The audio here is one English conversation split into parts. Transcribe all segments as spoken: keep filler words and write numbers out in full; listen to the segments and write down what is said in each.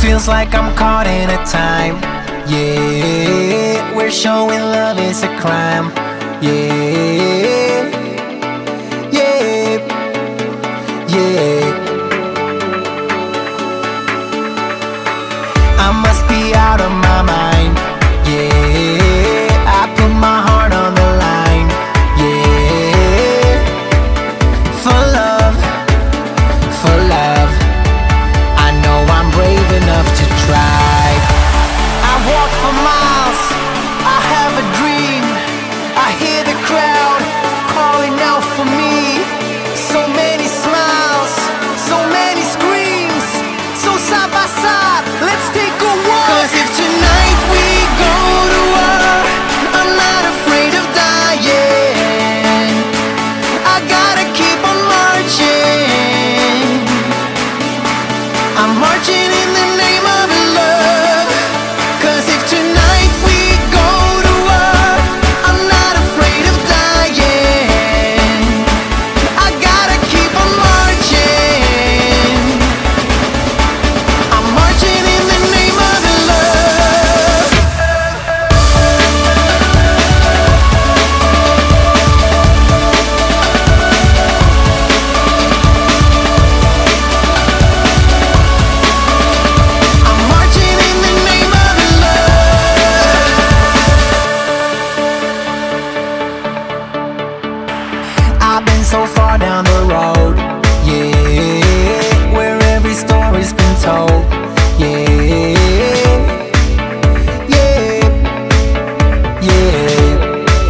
Feels like I'm caught in a time. Yeah, we're showing love is a crime. Yeah, yeah, yeah. I must be out of my mind. Yeah, I put my heart on the line. Yeah, for love, for love. I know I'm brave enough to try. I walk for miles, I have a dream. I hear the crowd calling out for me. So many smiles, so many screams. So side by side, let's take a walk. 'Cause if tonight we go to war, I'm not afraid of dying. I gotta keep on marching. I'm marching in the name of love. 'Cause if tonight we go to war, I'm not afraid of dying. I gotta keep on marching. I'm marching in the name of love. I'm marching in the name of love. I've been so far down the road, yeah, where every story's been told, yeah, yeah, yeah,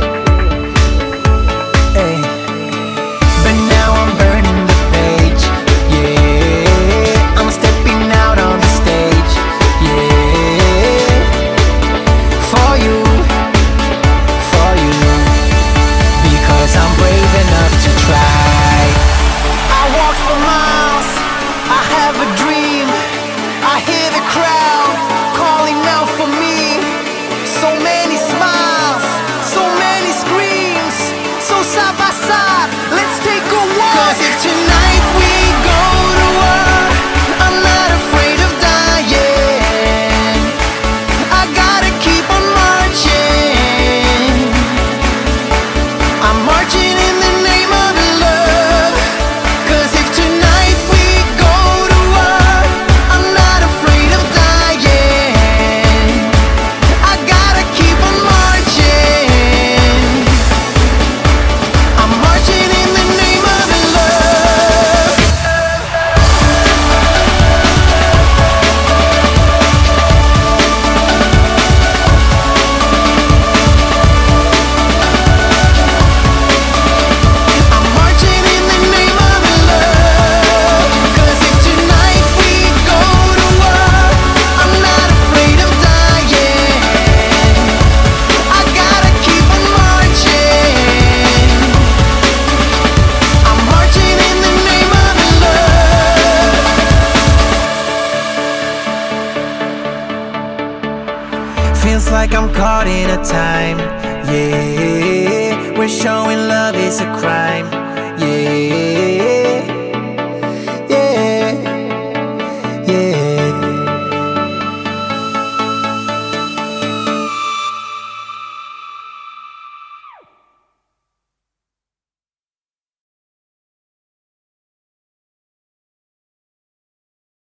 hey. But now I'm burning the page, yeah, I'm stepping out on the stage, yeah, for you, for you, because I'm brave enough to try. I walk for miles, I have a dream. I hear the crowd calling out for me. So many smiles, so many screams. So side by side, let's take a walk. 'Cause if tonight we go to war, I'm not afraid of dying. I gotta keep on marching. I'm marching in the name of love. 'Cause if tonight we go to war, I'm not afraid of dying. I gotta keep on marching. I'm marching in the name of love. I'm marching in the name of love. 'Cause if tonight we go to war, I'm not afraid of dying. I gotta keep on marching. I'm marching in the name of love. Feels like I'm caught in a time. Yeah, we're showing love is a crime. Yeah.